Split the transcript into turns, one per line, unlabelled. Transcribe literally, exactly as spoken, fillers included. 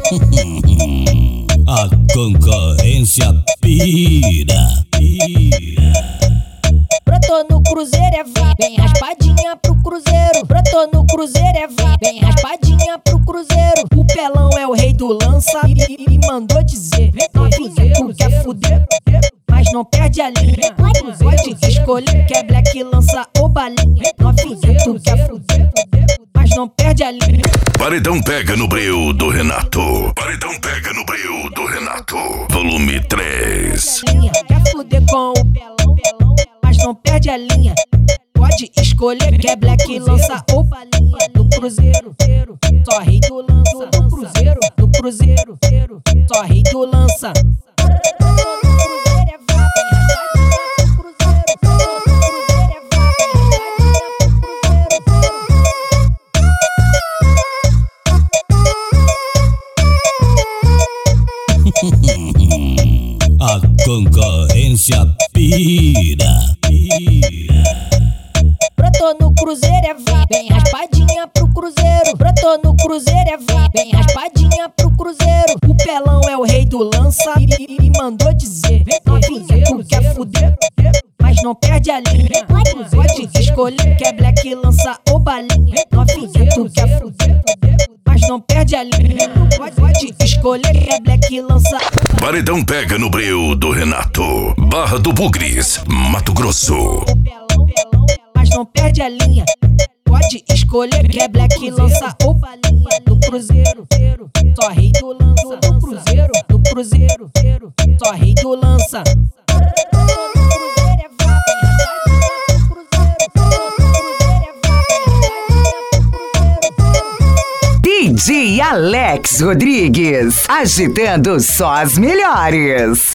A concorrência pira, pira.
Brotou no cruzeiro é vem, bem raspadinha pro cruzeiro. Brotou no cruzeiro é vem, bem raspadinha pro cruzeiro. O Pelão é o rei do lança e, e, e mandou dizer: novinha, tu quer fuder, mas não perde a linha. Pode escolher, quer black, lança ou balinha. Novinha, tu quer fuder, mas não perde a linha.
Paredão pega no breu do Renato. Paredão pega no breu do Renato. Volume três.
Quer fuder com o Pelão, mas não perde a linha. Pode escolher, quer black, lança ou balinha. No cruzeiro, só rei do lança. No cruzeiro, no cruzeiro, só rei do lança.
A concorrência pira, pira.
Brotou no cruzeiro é vem, bem raspadinha pro cruzeiro. Brotou no cruzeiro é vem, bem raspadinha pro cruzeiro. O Pelão é o rei do lança e, e, e mandou dizer: novinha, tu quer fuder, mas não perde a linha. Pode escolher, quer black, lança ou balinha. Novinha, tu quer fuder, mas não perde a linha. Pode escolher, quer black, lança.
Paredão pega no breu do Renato. Barra do Bugres, Mato Grosso.
Mas não perde a linha. Pode escolher, quer black, lança ou balinha. No cruzeiro, só rei do lança. No cruzeiro, no cruzeiro, só rei do lança.
D J Alex Rodrigues, agitando só as melhores.